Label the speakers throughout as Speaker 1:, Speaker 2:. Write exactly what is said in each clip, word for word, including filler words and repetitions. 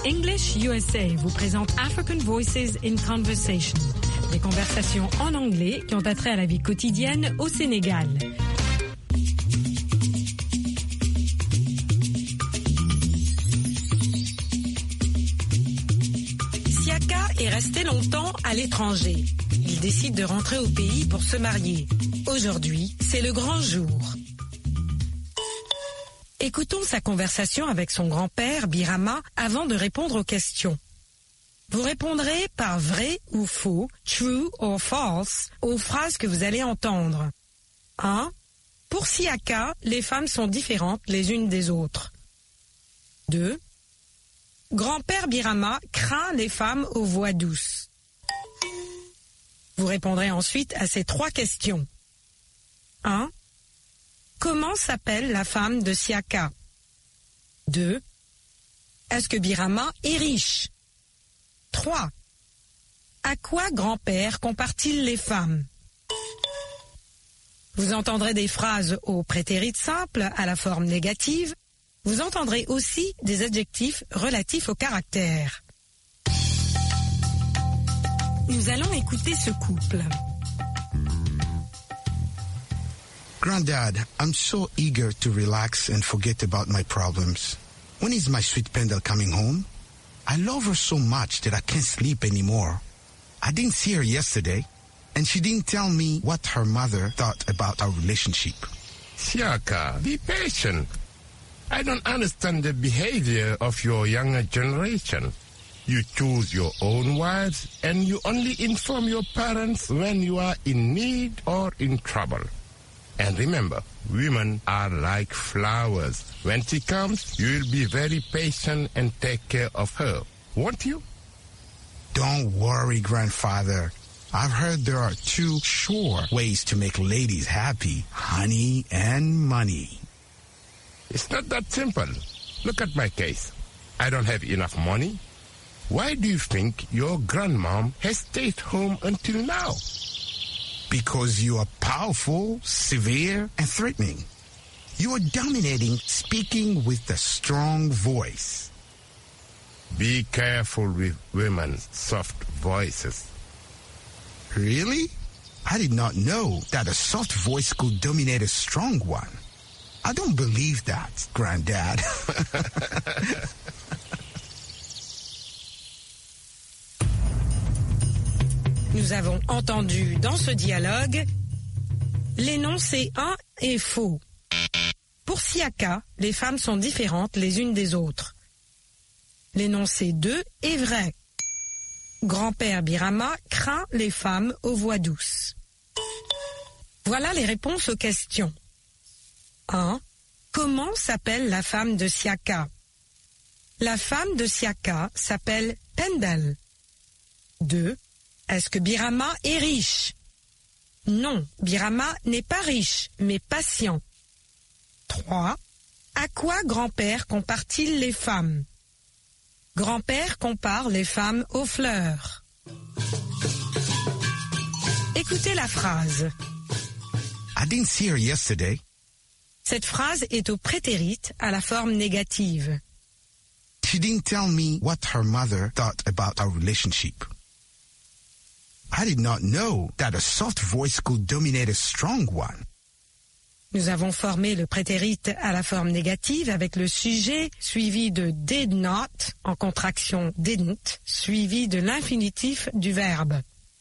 Speaker 1: English U S A vous présente African Voices in Conversation, des conversations en anglais qui ont attrait à la vie quotidienne au Sénégal. Siaka est resté longtemps à l'étranger. Il décide de rentrer au pays pour se marier. Aujourd'hui, c'est le grand jour. Écoutons sa conversation avec son grand-père, Birama, avant de répondre aux questions. Vous répondrez par vrai ou faux, true or false, aux phrases que vous allez entendre. un. Pour Siaka, les femmes sont différentes les unes des autres. deux. Grand-père Birama craint les femmes aux voix douces. Vous répondrez ensuite à ces trois questions. un. Comment s'appelle la femme de Siaka? deux. Est-ce que Birama est riche? trois. À quoi grand-père compare-t-il les femmes? Vous entendrez des phrases au prétérit simple à la forme négative. Vous entendrez aussi des adjectifs relatifs au caractère. Nous allons écouter ce couple.
Speaker 2: Granddad, I'm so eager to relax and forget about my problems. When is my sweet Pendle coming home? I love her so much that I can't sleep anymore. I didn't see her yesterday, and she didn't tell me what her mother thought about our relationship.
Speaker 3: Siaka, be patient. I don't understand the behavior of your younger generation. You choose your own wives, and you only inform your parents when you are in need or in trouble. And remember, women are like flowers. When she comes, you will be very patient and take care of her, won't you?
Speaker 2: Don't worry, grandfather. I've heard there are two sure ways to make ladies happy, honey and money.
Speaker 3: It's not that simple. Look at my case. I don't have enough money. Why do you think your grandmom has stayed home until now?
Speaker 2: Because you are powerful, severe, and threatening. You are dominating, speaking with a strong voice.
Speaker 3: Be careful with women's soft voices.
Speaker 2: Really? I did not know that a soft voice could dominate a strong one. I don't believe that, Granddad.
Speaker 1: Nous avons entendu dans ce dialogue l'énoncé un est faux. Pour Siaka, les femmes sont différentes les unes des autres. L'énoncé deux est vrai. Grand-père Birama craint les femmes aux voix douces. Voilà les réponses aux questions. un. Comment s'appelle la femme de Siaka? La femme de Siaka s'appelle Pendle. deux. Est-ce que Birama est riche? Non, Birama n'est pas riche, mais patient. trois. À quoi grand-père compare-t-il les femmes? Grand-père compare les femmes aux fleurs. Écoutez la phrase.
Speaker 2: I didn't see her yesterday.
Speaker 1: Cette phrase est au prétérit à la forme négative.
Speaker 2: She didn't tell me what her mother thought about our relationship. I did not know that a soft voice could dominate a strong one.
Speaker 1: Nous avons formé le prétérit à la forme négative avec le sujet suivi de did not, en contraction didn't, suivi de l'infinitif du verbe.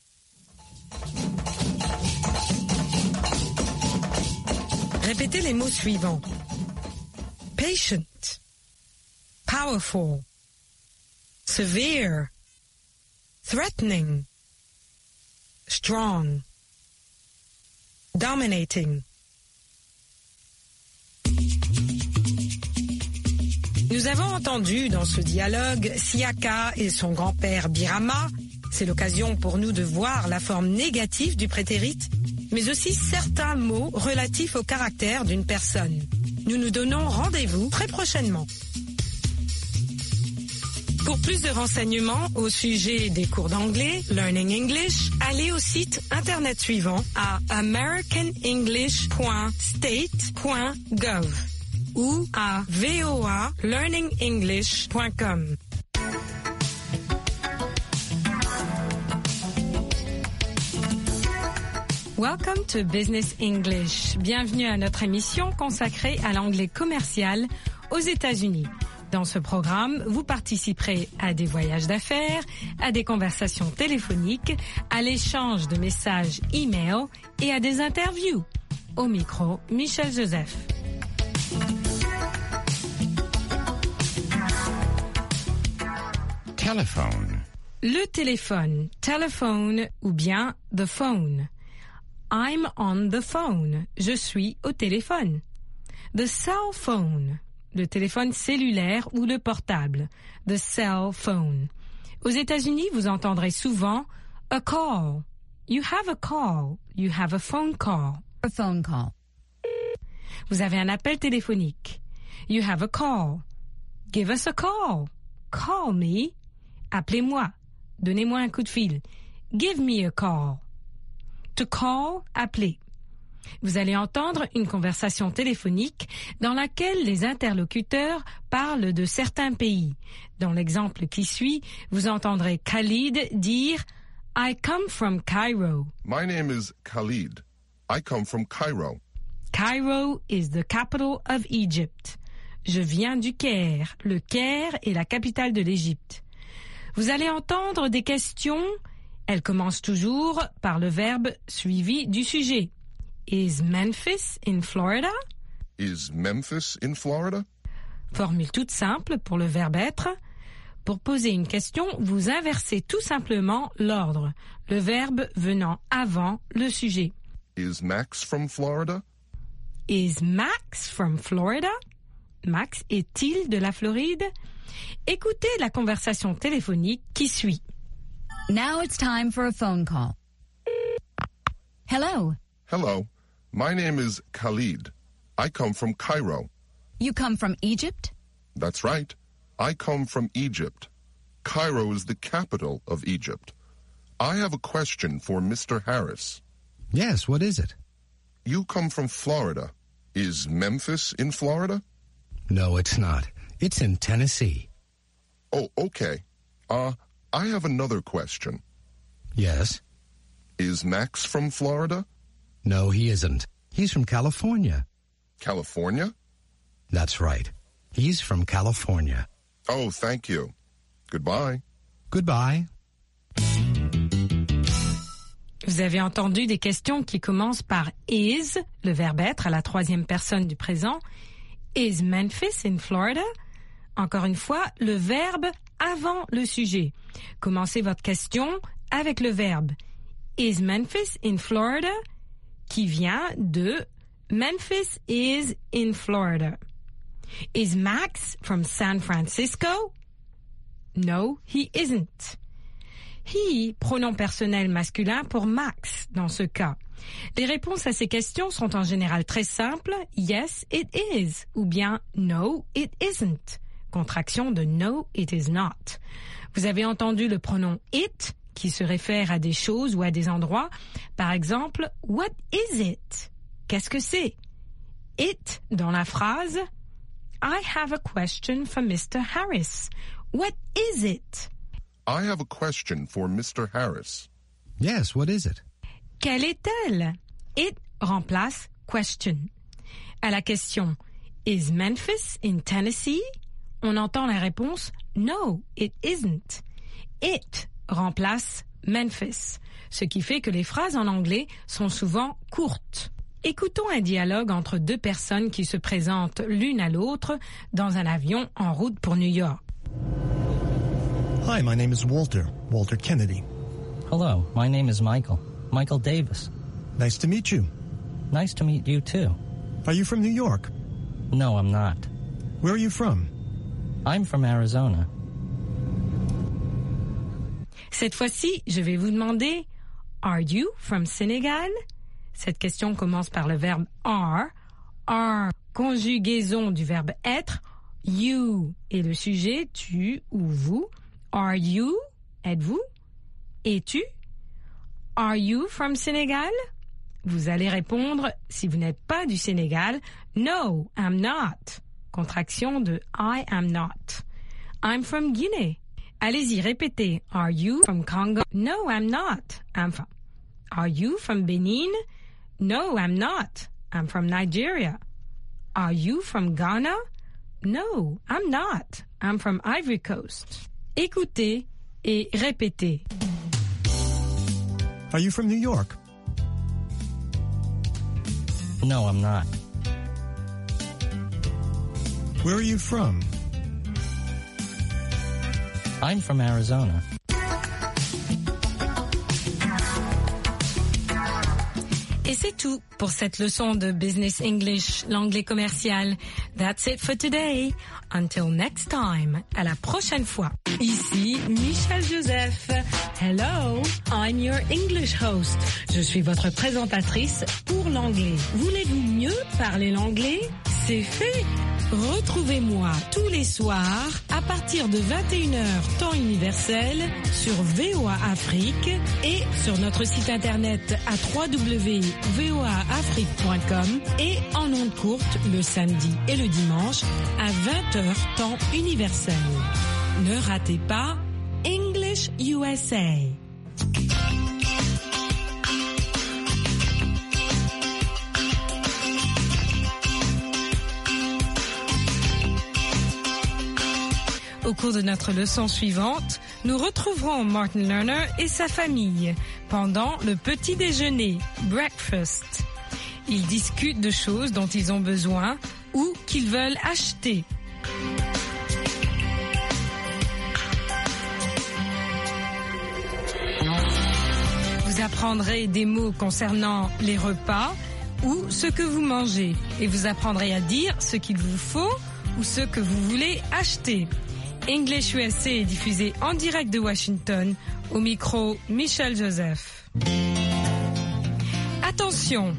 Speaker 1: Répétez les mots suivants. Patient, powerful, severe, threatening, strong, dominating. Nous avons entendu dans ce dialogue Siaka et son grand-père Birama. C'est l'occasion pour nous de voir la forme négative du prétérit, mais aussi certains mots relatifs au caractère d'une personne. Nous nous donnons rendez-vous très prochainement. Pour plus de renseignements au sujet des cours d'anglais, Learning English, allez au site internet suivant à american english point state point gov ou à voa learning english point com. Welcome to Business English. Bienvenue à notre émission consacrée à l'anglais commercial aux États-Unis. Dans ce programme, vous participerez à des voyages d'affaires, à des conversations téléphoniques, à l'échange de messages e-mail et à des interviews. Au micro, Michel Joseph.
Speaker 3: Telephone.
Speaker 1: Le téléphone, telephone ou bien the phone. I'm on the phone. Je suis au téléphone. The cell phone. Le téléphone cellulaire ou le portable. The cell phone. Aux États-Unis, vous entendrez souvent a call. You have a call. You have a phone call.
Speaker 4: A phone call.
Speaker 1: Vous avez un appel téléphonique. You have a call. Give us a call. Call me. Appelez-moi. Donnez-moi un coup de fil. Give me a call. To call, appeler. Vous allez entendre une conversation téléphonique dans laquelle les interlocuteurs parlent de certains pays. Dans l'exemple qui suit, vous entendrez Khalid dire « I come from Cairo ».
Speaker 5: My name is Khalid. I come from Cairo.
Speaker 1: Cairo is the capital of Egypt. Je viens du Caire. Le Caire est la capitale de l'Égypte. Vous allez entendre des questions. Elles commencent toujours par le verbe suivi du sujet. Is Memphis in Florida?
Speaker 5: Is Memphis in Florida?
Speaker 1: Formule toute simple pour le verbe être. Pour poser une question, vous inversez tout simplement l'ordre, le verbe venant avant le sujet.
Speaker 5: Is Max from Florida?
Speaker 1: Is Max from Florida? Max est-il de la Floride? Écoutez la conversation téléphonique qui suit.
Speaker 4: Now it's time for a phone call. Hello.
Speaker 5: Hello. My name is Khalid. I come from Cairo.
Speaker 4: You come from Egypt?
Speaker 5: That's right. I come from Egypt. Cairo is the capital of Egypt. I have a question for Mister Harris.
Speaker 2: Yes, what is it?
Speaker 5: You come from Florida. Is Memphis in Florida?
Speaker 2: No, it's not. It's in Tennessee.
Speaker 5: Oh, okay. Uh, I have another question.
Speaker 2: Yes?
Speaker 5: Is Max from Florida?
Speaker 2: No, he isn't. He's from California.
Speaker 5: California?
Speaker 2: That's right. He's from California.
Speaker 5: Oh, thank you. Goodbye.
Speaker 2: Goodbye.
Speaker 1: Vous avez entendu des questions qui commencent par is, le verbe être à la troisième personne du présent. Is Memphis in Florida? Encore une fois, le verbe avant le sujet. Commencez votre question avec le verbe Is Memphis in Florida? Qui vient de Memphis is in Florida. Is Max from San Francisco? No, he isn't. He, pronom personnel masculin pour Max dans ce cas. Les réponses à ces questions sont en général très simples. Yes, it is. Ou bien no, it isn't. Contraction de no, it is not. Vous avez entendu le pronom it qui se réfère à des choses ou à des endroits. Par exemple, what is it? Qu'est-ce que c'est? It dans la phrase I have a question for Mister Harris. What is it?
Speaker 5: I have a question for Mister Harris.
Speaker 2: Yes, what is it?
Speaker 1: Quelle est-elle? It remplace question. À la question Is Memphis in Tennessee? On entend la réponse No, it isn't. It remplace Memphis, ce qui fait que les phrases en anglais sont souvent courtes. Écoutons un dialogue entre deux personnes qui se présentent l'une à l'autre dans un avion en route pour New York.
Speaker 6: Hi, my name is Walter, Walter Kennedy.
Speaker 7: Hello, my name is Michael, Michael Davis.
Speaker 6: Nice to meet you.
Speaker 7: Nice to meet you too.
Speaker 6: Are you from New York?
Speaker 7: No, I'm not.
Speaker 6: Where are you from?
Speaker 7: I'm from Arizona.
Speaker 1: Cette fois-ci, je vais vous demander Are you from Senegal? Cette question commence par le verbe are. Are, conjugaison du verbe être. You est le sujet, tu ou vous. Are you? Êtes-vous? Es-tu? Are you from Senegal? Vous allez répondre, si vous n'êtes pas du Sénégal, No, I'm not. Contraction de I am not. I'm from Guinea. Allez-y, répétez. Are you from Congo? No, I'm not. I'm from, Are you from Benin? No, I'm not. I'm from Nigeria. Are you from Ghana? No, I'm not. I'm from Ivory Coast. Écoutez et répétez.
Speaker 6: Are you from New York?
Speaker 7: No, I'm not.
Speaker 6: Where are you from?
Speaker 7: I'm from Arizona.
Speaker 1: Et c'est tout pour cette leçon de Business English, l'anglais commercial. That's it for today. Until next time. À la prochaine fois. Ici Michel Joseph. Hello, I'm your English host. Je suis votre présentatrice pour l'anglais. Voulez-vous mieux parler l'anglais? C'est fait. Retrouvez-moi tous les soirs à partir de vingt et une heures temps universel sur V O A Afrique et sur notre site internet à w w w point v o a afrique point com et en ondes courtes le samedi et le dimanche à vingt heures temps universel. Ne ratez pas English U S A. Au cours de notre leçon suivante, nous retrouverons Martin Lerner et sa famille pendant le petit déjeuner, breakfast. Ils discutent de choses dont ils ont besoin ou qu'ils veulent acheter. Vous apprendrez des mots concernant les repas ou ce que vous mangez et vous apprendrez à dire ce qu'il vous faut ou ce que vous voulez acheter. English U S A est diffusé en direct de Washington, au micro Michel Joseph. Attention,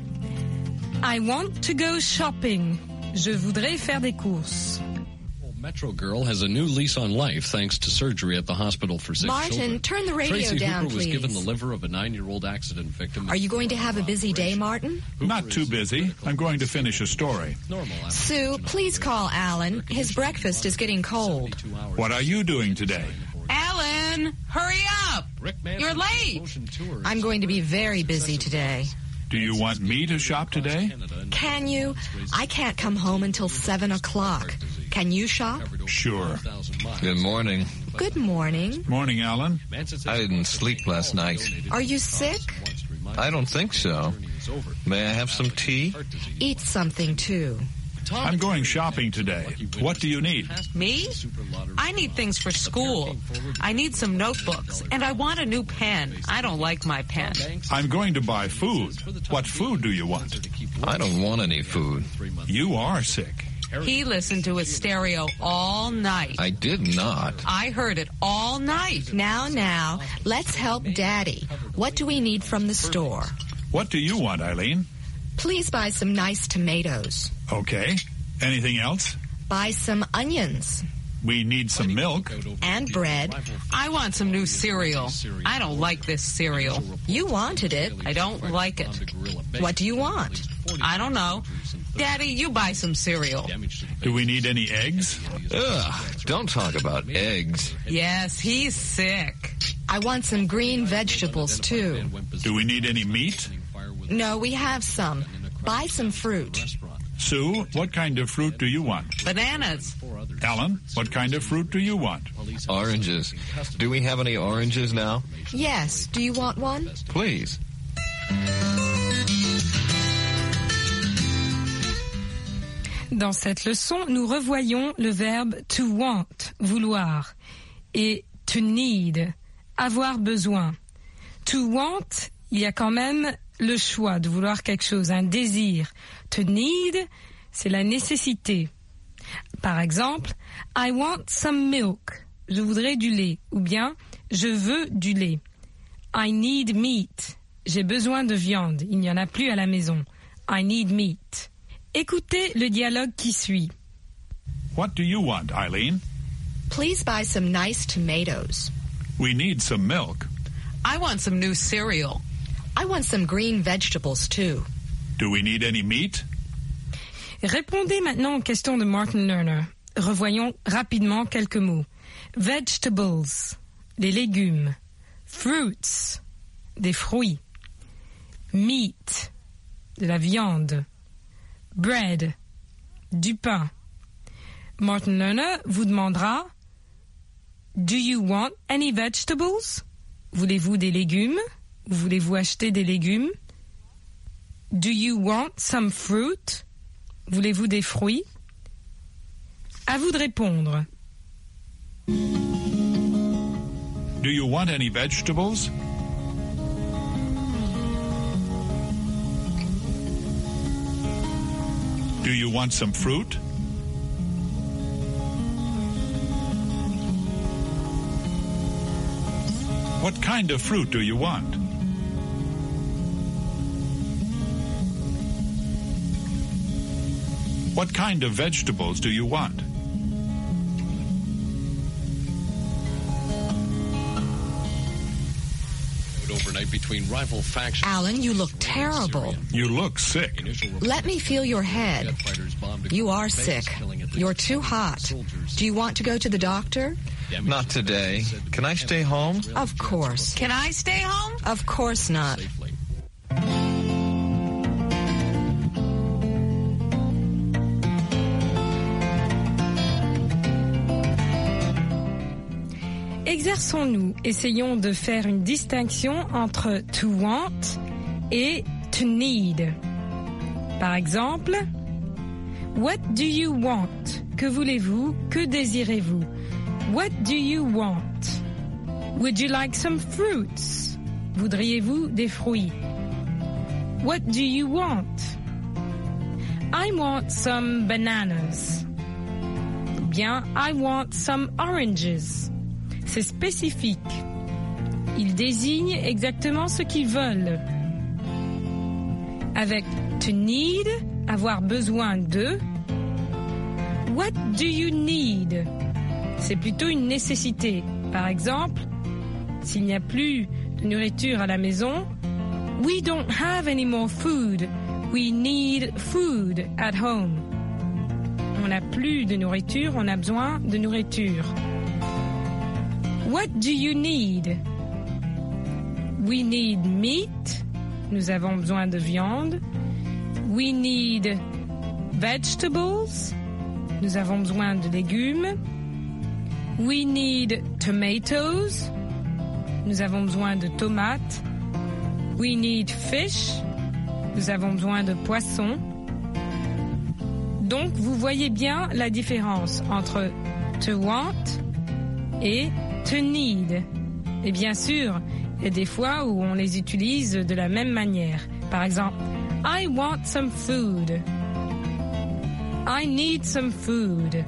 Speaker 1: I want to go shopping. Je voudrais faire des courses.
Speaker 8: Metro Girl has a new lease on life thanks to surgery at the hospital for sick
Speaker 9: Martin,
Speaker 8: children.
Speaker 9: turn the radio
Speaker 8: Tracy
Speaker 9: down,
Speaker 8: Hooper was
Speaker 9: please.
Speaker 8: given the liver of a nine-year-old accident victim.
Speaker 9: Are you going to have a busy day, Martin?
Speaker 10: Not too busy. I'm going to finish a story.
Speaker 9: Sue, please call Alan. His breakfast is getting cold.
Speaker 10: What are you doing today?
Speaker 11: Alan, hurry up! You're late.
Speaker 9: I'm going to be very busy today.
Speaker 10: Do you want me to shop today?
Speaker 9: Can you? I can't come home until seven o'clock. Can you shop?
Speaker 10: Sure.
Speaker 12: Good morning.
Speaker 9: Good morning.
Speaker 10: Morning, Alan.
Speaker 12: I didn't sleep last night.
Speaker 9: Are you sick?
Speaker 12: I don't think so. May I have some tea?
Speaker 9: Eat something, too.
Speaker 10: I'm going shopping today. What do you need?
Speaker 11: Me? I need things for school. I need some notebooks, and I want a new pen. I don't like my pen.
Speaker 10: I'm going to buy food. What food do you want?
Speaker 12: I don't want any food.
Speaker 10: You are sick.
Speaker 11: He listened to his stereo all night.
Speaker 12: I did not.
Speaker 11: I heard it all night.
Speaker 9: Now, now, let's help Daddy. What do we need from the store?
Speaker 10: What do you want, Eileen?
Speaker 9: Please buy some nice tomatoes.
Speaker 10: Okay. Anything else?
Speaker 9: Buy some onions.
Speaker 10: We need some milk.
Speaker 9: And bread.
Speaker 11: I want some new cereal. I don't like this cereal.
Speaker 9: You wanted it.
Speaker 11: I don't like it.
Speaker 9: What do you want?
Speaker 11: I don't know. Daddy, you buy some cereal.
Speaker 10: Do we need any eggs?
Speaker 12: Ugh, don't talk about eggs.
Speaker 11: Yes, he's sick.
Speaker 9: I want some green vegetables, too.
Speaker 10: Do we need any meat?
Speaker 9: No, we have some. Buy some fruit.
Speaker 10: Sue, what kind of fruit do you want?
Speaker 11: Bananas.
Speaker 10: Alan, what kind of fruit do you want?
Speaker 12: Oranges. Do we have any oranges now?
Speaker 9: Yes. Do you want one?
Speaker 12: Please.
Speaker 1: Dans cette leçon, nous revoyons le verbe to want, vouloir, et to need, avoir besoin. To want, il y a quand même le choix de vouloir quelque chose, un désir. To need, c'est la nécessité. Par exemple, I want some milk. Je voudrais du lait. Ou bien, je veux du lait. I need meat. J'ai besoin de viande. Il n'y en a plus à la maison. I need meat. Écoutez le dialogue qui suit.
Speaker 10: What do you want, Eileen?
Speaker 9: Please buy some nice tomatoes.
Speaker 10: We need some milk.
Speaker 11: I want some new cereal.
Speaker 9: I want some green vegetables, too.
Speaker 10: Do we need any meat?
Speaker 1: Répondez maintenant aux questions de Martin Lerner. Revoyons rapidement quelques mots. Vegetables, les légumes. Fruits, des fruits. meat, de la viande. Bread, du pain. Martin Lerner vous demandera Do you want any vegetables? Voulez-vous des légumes? Voulez-vous acheter des légumes? Do you want some fruit? Voulez-vous des fruits? À vous de répondre.
Speaker 10: Do you want any vegetables? Do you want some fruit? What kind of fruit do you want? What kind of vegetables do you want?
Speaker 8: Overnight between rival factions.
Speaker 9: Alan, you look terrible.
Speaker 10: You look sick.
Speaker 9: Let me feel your head. You are sick. You're too hot. Do you want to go to the doctor?
Speaker 12: Not today. Can I stay home?
Speaker 9: Of course.
Speaker 11: Can I stay home?
Speaker 9: Of course not.
Speaker 1: Exerçons-nous, essayons de faire une distinction entre to want et to need. Par exemple, what do you want? Que voulez-vous? Que désirez-vous? What do you want? Would you like some fruits? Voudriez-vous des fruits? What do you want? I want some bananas. Ou bien, I want some oranges. C'est spécifique. Ils désignent exactement ce qu'ils veulent. Avec to need, avoir besoin de. What do you need? C'est plutôt une nécessité. Par exemple, s'il n'y a plus de nourriture à la maison, we don't have any more food. We need food at home. On n'a plus de nourriture, on a besoin de nourriture. What do you need? We need meat. Nous avons besoin de viande. We need vegetables. Nous avons besoin de légumes. We need tomatoes. Nous avons besoin de tomates. We need fish. Nous avons besoin de poissons. Donc, vous voyez bien la différence entre to want et to need. Et bien sûr, il y a des fois où on les utilise de la même manière. Par exemple, I want some food. I need some food.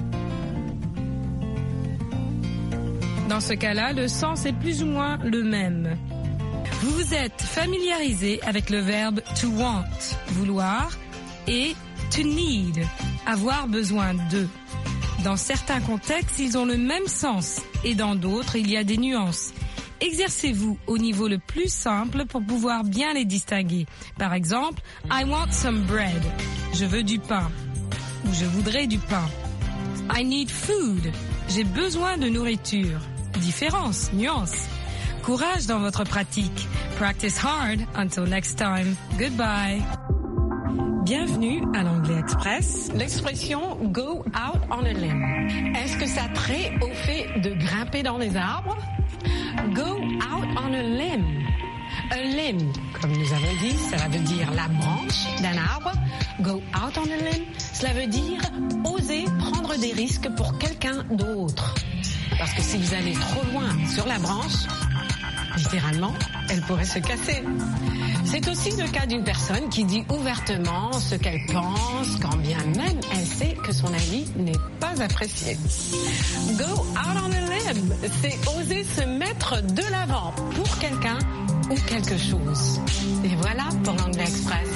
Speaker 1: Dans ce cas-là, le sens est plus ou moins le même. Vous vous êtes familiarisé avec le verbe to want, vouloir, et to need, avoir besoin de. Dans certains contextes, ils ont le même sens et dans d'autres, il y a des nuances. Exercez-vous au niveau le plus simple pour pouvoir bien les distinguer. Par exemple, I want some bread. Je veux du pain. Ou je voudrais du pain. I need food. J'ai besoin de nourriture. Différence, nuance. Courage dans votre pratique. Practice hard. Until next time. Goodbye. Bienvenue à l'Anglais Express. L'expression « go out on a limb ». Est-ce que ça trait au fait de grimper dans les arbres? Go out on a limb. A limb, comme nous avons dit, cela veut dire la branche d'un arbre. Go out on a limb, cela veut dire oser prendre des risques pour quelqu'un d'autre. Parce que si vous allez trop loin sur la branche, littéralement, elle pourrait se casser. C'est aussi le cas d'une personne qui dit ouvertement ce qu'elle pense, quand bien même elle sait que son avis n'est pas apprécié. Go out on a limb, c'est oser se mettre de l'avant pour quelqu'un ou quelque chose. Et voilà pour l'Anglais Express.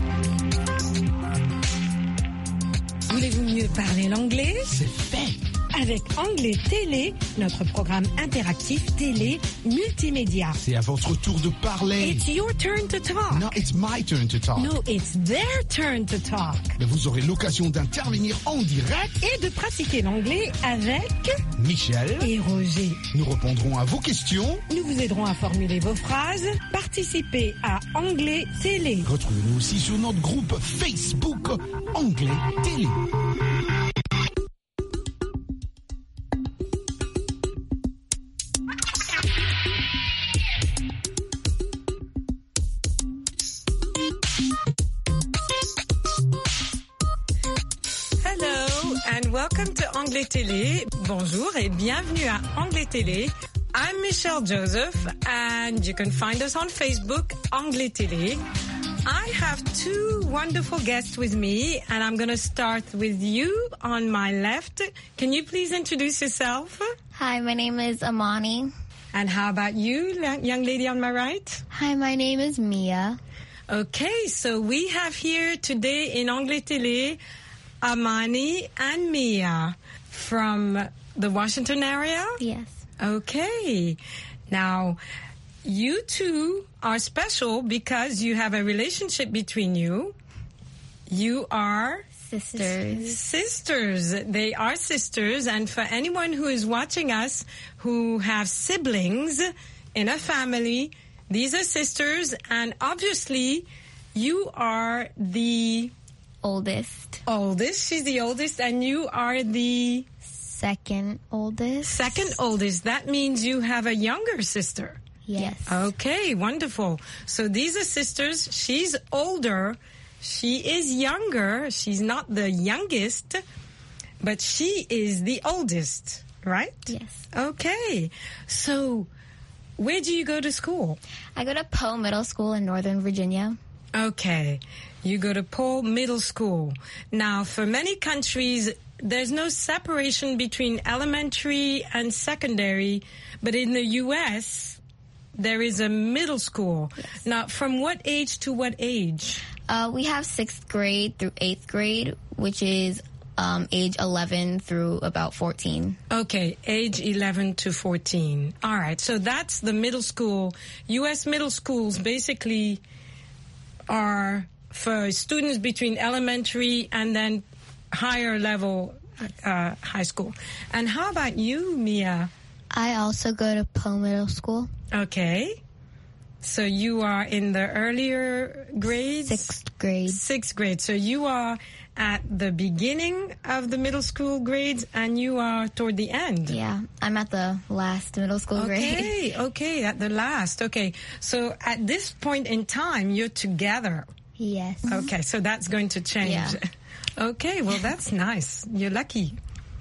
Speaker 1: Voulez-vous mieux parler l'anglais?
Speaker 2: C'est fait.
Speaker 1: avec Anglais Télé, notre programme interactif télé multimédia.
Speaker 2: C'est à votre tour de parler.
Speaker 1: It's your turn to talk.
Speaker 2: No, it's my turn to talk.
Speaker 1: No, it's their turn to talk.
Speaker 2: Mais vous aurez l'occasion d'intervenir en direct
Speaker 1: et de pratiquer l'anglais avec
Speaker 2: Michel
Speaker 1: et Roger.
Speaker 2: Nous répondrons à vos questions.
Speaker 1: Nous vous aiderons à formuler vos phrases. Participez à Anglais Télé.
Speaker 2: Retrouvez-nous aussi sur notre groupe Facebook Anglais Télé.
Speaker 1: Welcome to Anglais Télé. Bonjour et bienvenue à Anglais Télé. I'm Michelle Joseph and you can find us on Facebook, Anglais Télé. I have two wonderful guests with me and I'm going to start with you on my left. Can you please introduce yourself?
Speaker 13: Hi, my name is Amani.
Speaker 1: And how about you, young lady on my right?
Speaker 13: Hi, my name is Mia.
Speaker 1: Okay, so we have here today in Anglais Télé Amani and Mia from the Washington area?
Speaker 13: Yes.
Speaker 1: Okay. Now, you two are special because you have a relationship between you. You are
Speaker 13: sisters.
Speaker 1: Sisters. They are sisters. And for anyone who is watching us who have siblings in a family, these are sisters. And obviously, you are the
Speaker 13: oldest.
Speaker 1: Oldest. She's the oldest. And you are the
Speaker 13: second oldest.
Speaker 1: Second oldest. That means you have a younger sister.
Speaker 13: Yes.
Speaker 1: Okay, wonderful. So these are sisters. She's older. She is younger. She's not the youngest, but she is the oldest, right?
Speaker 13: Yes.
Speaker 1: Okay. So where do you go to school?
Speaker 13: I go to Poe Middle School in Northern Virginia.
Speaker 1: Okay. You go to Poe Middle School. Now, for many countries, there's no separation between elementary and secondary, but in the U S, there is a middle school.
Speaker 13: Yes.
Speaker 1: Now, from what age to what age?
Speaker 13: Uh, we have sixth grade through eighth grade, which is um, age eleven through about fourteen.
Speaker 1: Okay, age eleven to fourteen. All right, so that's the middle school. U S middle schools basically are for students between elementary and then higher level uh, high school. And how about you, Mia?
Speaker 13: I also go to Poe Middle School.
Speaker 1: Okay. So you are in the earlier grades?
Speaker 13: Sixth grade.
Speaker 1: Sixth grade. So you are at the beginning of the middle school grades and you are toward the end.
Speaker 13: Yeah, I'm at the last middle school grade.
Speaker 1: Okay, okay, at the last. Okay. So at this point in time, you're together.
Speaker 13: Yes.
Speaker 1: Okay, so that's going to change.
Speaker 13: Yeah.
Speaker 1: Okay, well, that's nice. You're lucky.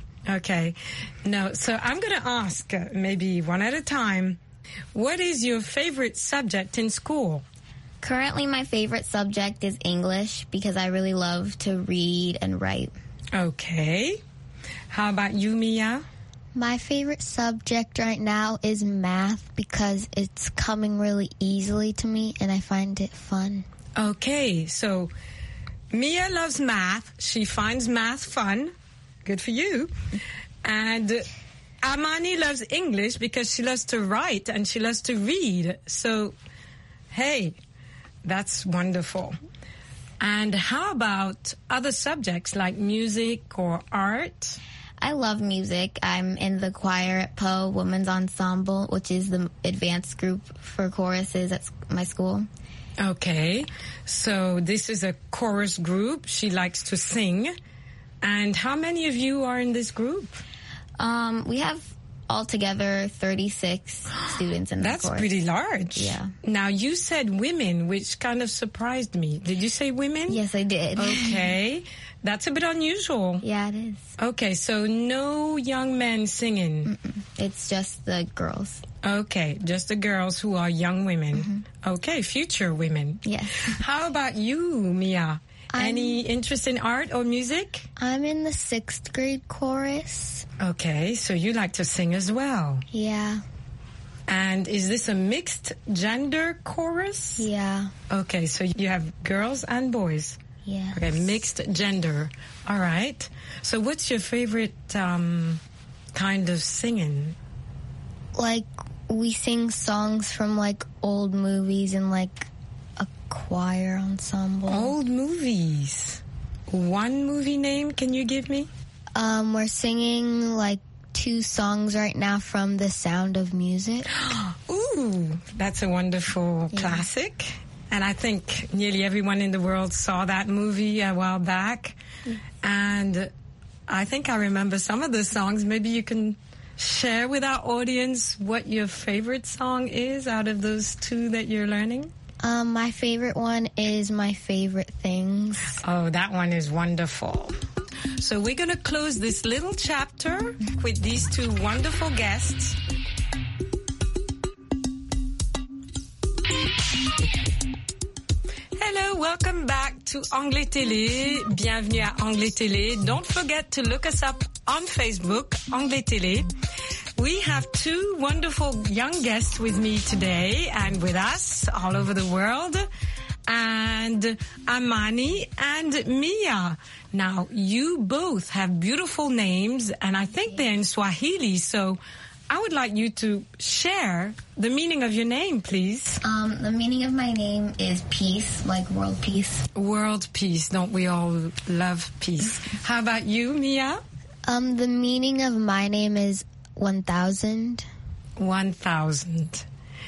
Speaker 1: Okay. No, so I'm going to ask, uh, maybe one at a time, what is your favorite subject in school?
Speaker 13: Currently, my favorite subject is English because I really love to read and write.
Speaker 1: Okay. How about you, Mia?
Speaker 13: My favorite subject right now is math because it's coming really easily to me and I find it fun.
Speaker 1: Okay, so Mia loves math. She finds math fun. Good for you. And Amani loves English because she loves to write and she loves to read. So, hey, that's wonderful. And how about other subjects like music or art?
Speaker 13: I love music. I'm in the choir at Poe Women's Ensemble, which is the advanced group for choruses at my school.
Speaker 1: Okay, so this is a chorus group. She likes to sing. And how many of you are in this group?
Speaker 13: Um, we have altogether thirty-six students in the
Speaker 1: That's
Speaker 13: chorus.
Speaker 1: pretty large.
Speaker 13: Yeah.
Speaker 1: Now, you said women, which kind of surprised me. Did you say women?
Speaker 13: Yes, I did.
Speaker 1: Okay. That's a bit unusual.
Speaker 13: Yeah, it is.
Speaker 1: Okay, so no young men singing.
Speaker 13: Mm-mm. It's just the girls.
Speaker 1: Okay, just the girls who are young women.
Speaker 13: Mm-hmm.
Speaker 1: Okay, future women.
Speaker 13: Yes.
Speaker 1: How about you, Mia?
Speaker 13: I'm,
Speaker 1: Any interest in art or music?
Speaker 13: I'm in the sixth grade chorus.
Speaker 1: Okay, so you like to sing as well.
Speaker 13: Yeah.
Speaker 1: And is this a mixed gender chorus?
Speaker 13: Yeah.
Speaker 1: Okay, so you have girls and boys.
Speaker 13: Yeah.
Speaker 1: Okay, mixed gender. All right. So what's your favorite um, kind of singing?
Speaker 13: Like, we sing songs from, like, old movies and, like, a choir ensemble.
Speaker 1: Old movies. One movie name can you give me?
Speaker 13: Um, we're singing, like, two songs right now from The Sound of Music.
Speaker 1: Ooh, that's a wonderful
Speaker 13: yeah.
Speaker 1: classic. And I think nearly everyone in the world saw that movie a while back. Mm. And I think I remember some of the songs. Maybe you can share with our audience what your favorite song is out of those two that you're learning.
Speaker 13: Um, my favorite one is My Favorite Things.
Speaker 1: Oh, that one is wonderful. So we're going to close this little chapter with these two wonderful guests. Hello, welcome back to Anglais Télé. Bienvenue à Anglais Télé. Don't forget to look us up on Facebook, Anglais Télé. We have two wonderful young guests with me today and with us all over the world. And Amani and Mia. Now, you both have beautiful names, and I think they're in Swahili, so I would like you to share the meaning of your name, please.
Speaker 13: Um, the meaning of my name is peace, like world peace.
Speaker 1: World peace. Don't we all love peace? How about you, Mia?
Speaker 13: Um, the meaning of my name is one thousand.
Speaker 1: one thousand.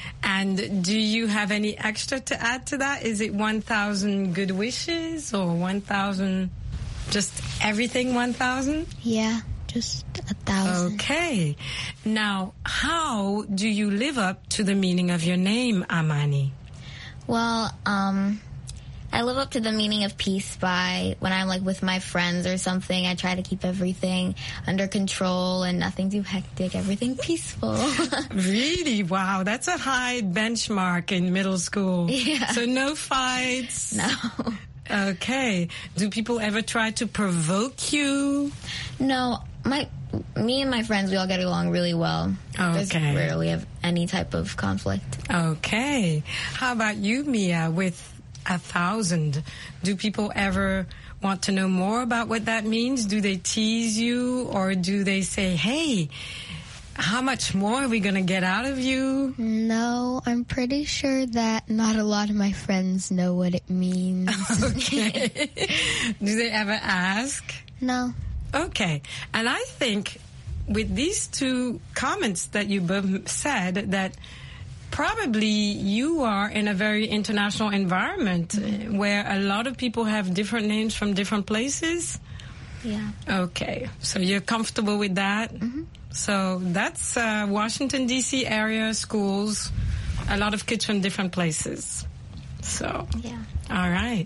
Speaker 1: And do you have any extra to add to that? Is it one thousand good wishes or one thousand, just everything one thousand?
Speaker 13: Yeah, just a thousand.
Speaker 1: Okay. Now, how do you live up to the meaning of your name, Amani?
Speaker 13: Well, um, I live up to the meaning of peace by when I'm like with my friends or something, I try to keep everything under control and nothing too hectic, everything peaceful.
Speaker 1: Really? Wow, that's a high benchmark in middle school.
Speaker 13: Yeah.
Speaker 1: So no fights?
Speaker 13: No.
Speaker 1: Okay. Do people ever try to provoke you?
Speaker 13: No, my me and my friends, we all get along really well.
Speaker 1: Okay.
Speaker 13: There's rarely have any type of conflict.
Speaker 1: Okay. How about you, Mia, with a thousand? Do people ever want to know more about what that means? Do they tease you, or do they say, hey, how much more are we going to get out of you?
Speaker 13: No, I'm pretty sure that not a lot of my friends know what it means.
Speaker 1: Okay. Do they ever ask?
Speaker 13: No.
Speaker 1: Okay. And I think with these two comments that you both said, that probably you are in a very international environment mm-hmm. where a lot of people have different names from different places.
Speaker 13: Yeah.
Speaker 1: Okay. So you're comfortable with that?
Speaker 13: Mm-hmm.
Speaker 1: So that's uh, Washington, D C area schools, a lot of kids from different places. So,
Speaker 13: yeah.
Speaker 1: All right.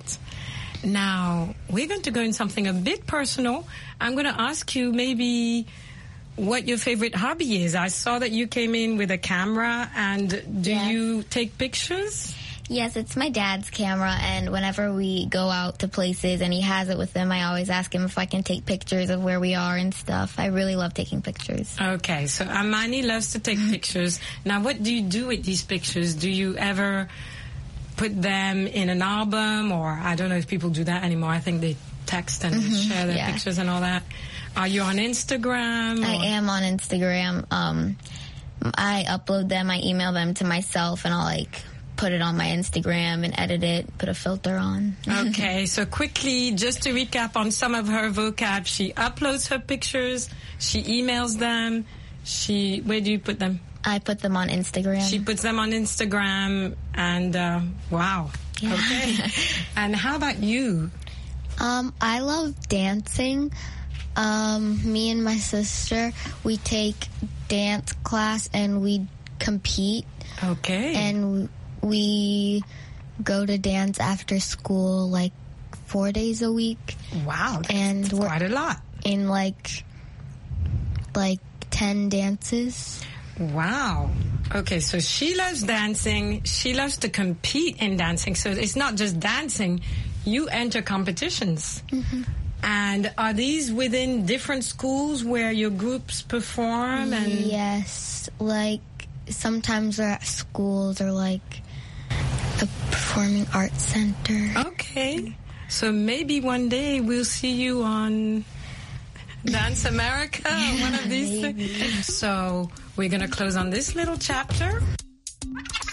Speaker 1: Now, we're going to go in something a bit personal. I'm going to ask you maybe what your favorite hobby is. I saw that you came in with a camera, and do
Speaker 13: yes.
Speaker 1: you take pictures?
Speaker 13: Yes, it's my dad's camera, and whenever we go out to places and he has it with him, I always ask him if I can take pictures of where we are and stuff. I really love taking pictures.
Speaker 1: Okay, so Amani loves to take pictures. Now, what do you do with these pictures? Do you ever put them in an album, or I don't know if people do that anymore. I think they text and
Speaker 13: mm-hmm.
Speaker 1: share their
Speaker 13: yeah.
Speaker 1: pictures and all that. Are you on Instagram?
Speaker 13: I
Speaker 1: or?
Speaker 13: am on Instagram. Um, I upload them, I email them to myself, and I'll like put it on my Instagram and edit it, put a filter on.
Speaker 1: Okay, so quickly, just to recap on some of her vocab, she uploads her pictures, she emails them, she, where do you put them?
Speaker 13: I put them on Instagram.
Speaker 1: She puts them on Instagram, and uh, wow.
Speaker 13: Yeah.
Speaker 1: Okay. And how about you?
Speaker 13: Um, I love dancing. Um, me and my sister, we take dance class and we compete.
Speaker 1: Okay.
Speaker 13: And we go to dance after school like four days a week.
Speaker 1: Wow, that's,
Speaker 13: and
Speaker 1: that's
Speaker 13: we're
Speaker 1: quite a lot.
Speaker 13: In like like ten dances.
Speaker 1: Wow. Okay, so she loves dancing. She loves to compete in dancing. So it's not just dancing. You enter competitions.
Speaker 13: Mm-hmm.
Speaker 1: And are these within different schools where your groups perform? And
Speaker 13: yes. Like sometimes they're at schools or like the Performing Arts Center.
Speaker 1: Okay. So maybe one day we'll see you on Dance America, one of these things. So we're going to close on this little chapter.